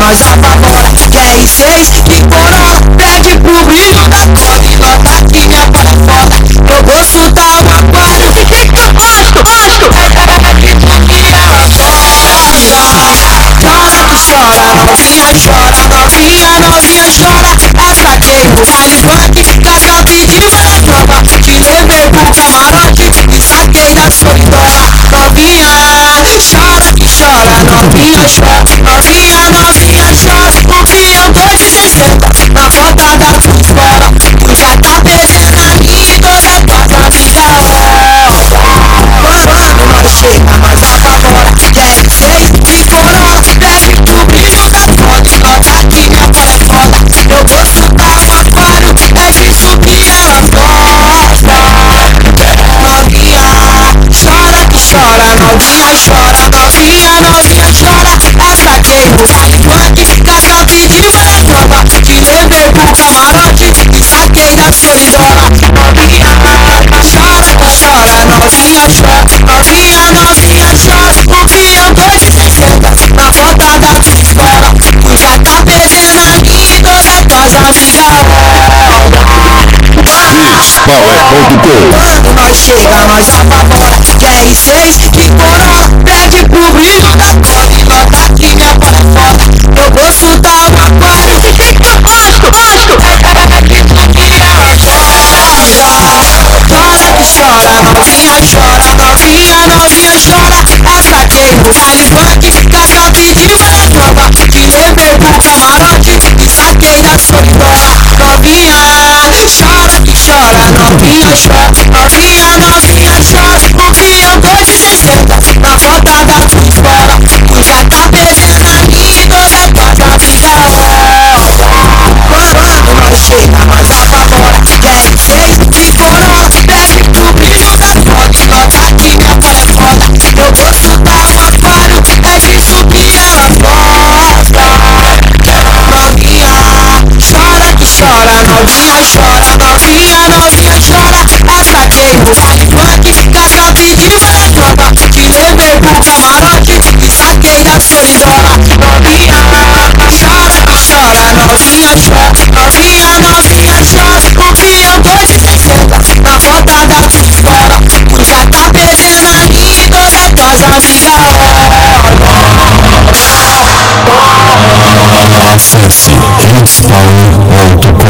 nós apavora. R6 e Corolla, pede pro brilho da cola e nota que minha bola é foda. Meu bolso tá um aquário, chora que chora, novinha chora, novinha, novinha chora. Assaquei no baile funk, casal pedindo uma tropa. Te levei pro camarote e saquei da solidona. Novinha, chora que chora, novinha chora, novinha, novinha chora. O pião 2,60 na porta da tua escola. Tu já tá perdendo a mim e todas as tuas amigas. Quando nós chega, nós apavora. R6 e Corolla, pede pro brilho da cola e nota que minha bola é foda. Meu bolso tá um aquário, é disso que elas gostam. Novinha, chora que chora, novinha chora, novinha, novinha chora. Assaquei no baile funk, casal pedindo uma tropa. Te levei pro camarote e saquei da solidona. Novinha, chora que chora, novinha chora, novinha, novinha chora. O pião 2,60 na porta da tua escola. Tu já tá perdendo a mim e todas as tuas amigas. Quando nós chega, nós apavora. R6 e Corolla, pede pro brilho da cola e nota que minha bola é foda. Meu bolso tá um aquário, chora que chora, novinha chora, novinha, novinha chora. Assaquei no baile funk, casal pedindo uma tropa. Te levei pro camarote e saquei da solidona. Novinha, chora que chora, novinha chora, novinha, novinha chora. O pião 2,60 na porta da tua escola. Tu já tá perdendo a mim e todas as tuas amigas. Quando nós chega, nós apavora. R6 e Corolla, pede pro brilho da cola e nota que minha bola é foda. Meu bolso tá um aquário, é disso que elas gostam. Novinha, chora que chora, novinha chora, novinha, novinha chora. Assaquei no baile funk, casal pedindo uma tropa. Te levei pro camarote e saquei da solidona. Novinha, chora que chora, novinha chora, novinha, novinha chora. O pião 2,60 na porta da tua escola. Tu já tá perdendo a mim e todas as tuas amigas. Acesse hitspower.com.